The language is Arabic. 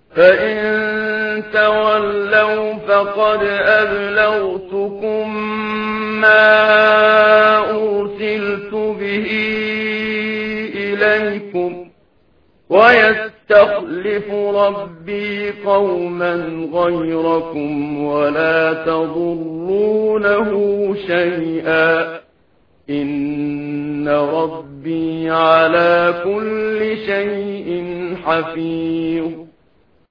فإن تولوا فقد أبلغتكم ما أرسلت به إليكم ويستخلف ربي قوما غيركم ولا تضرونه شيئا إن ربي على كل شيء حفيظ